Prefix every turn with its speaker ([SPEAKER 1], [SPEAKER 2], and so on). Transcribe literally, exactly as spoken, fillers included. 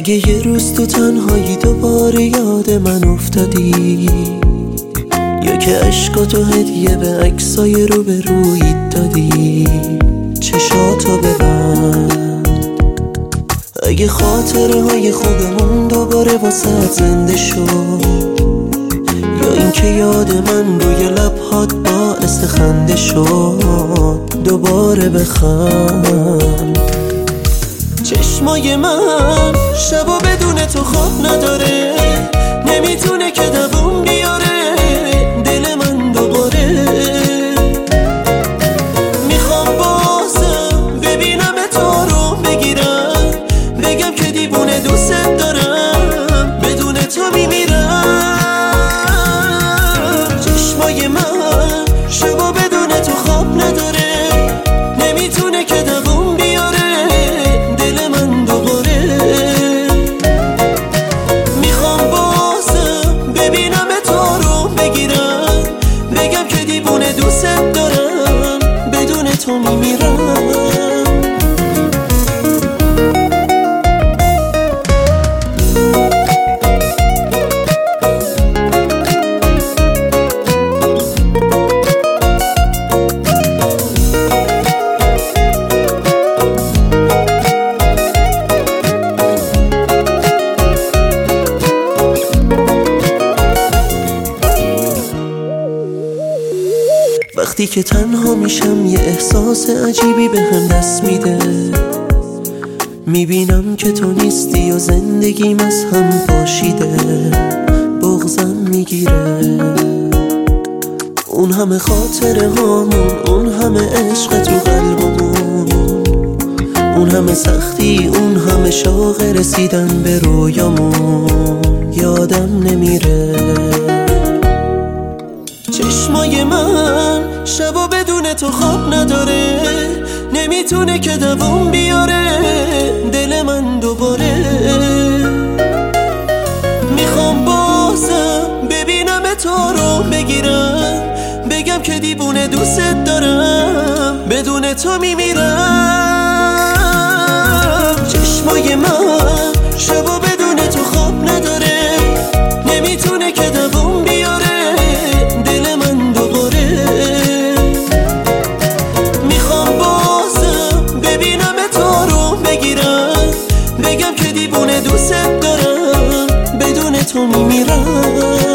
[SPEAKER 1] اگه یه روز تو تنهایی دوباره یاد من افتادی، یا که عشقاتو هدیه به عکسای رو به رویت دادی، چشاتو ببند. اگه خاطره های خوبمون دوباره واسه زنده شد، یا اینکه یاد من روی لبهات باعث خنده شد، دوباره بخند. چشمای من شبا بدون تو خواب نداره، نمیتونه که دووم بیاره دل من دوباره. میخوام بازم ببینم تو رو بگیرم، بگم که دیوونه دوست دارم، بدون تو میمیرم. چشمای من شبا بدون تو خواب نداره، نمیتونه که دووم بیاره دل من دوباره. میخوام بازم ببینم تو رو بگیرم، بگم که دیوونه دوست دارم، بدون تو میمیرم. وقتی که تنها میشم یه احساس عجیبی به هم دست میده، میبینم که تو نیستی و زندگیم از هم پاشیده. بغضم میگیره، اون همه خاطره هامون، اون همه عشق تو قلبمون، اون همه سختی، اون همه شوق رسیدن به رویامون، یادم نمیره. چشمای من شبا بدون تو خواب نداره، نمیتونه که دووم بیاره دل من دوباره. میخوام بازم ببینم تو رو بگیرم، بگم که دیوونه دوست دارم، بدون تو میمیرم. چشمای من شبا بدون تو خواب نداره، نمیتونه که دووم بیاره دل من دوباره. میخوام بازم ببینم تو رو بگیرم، بگم که دیوونه دوست دارم، بدون تو میمیرم.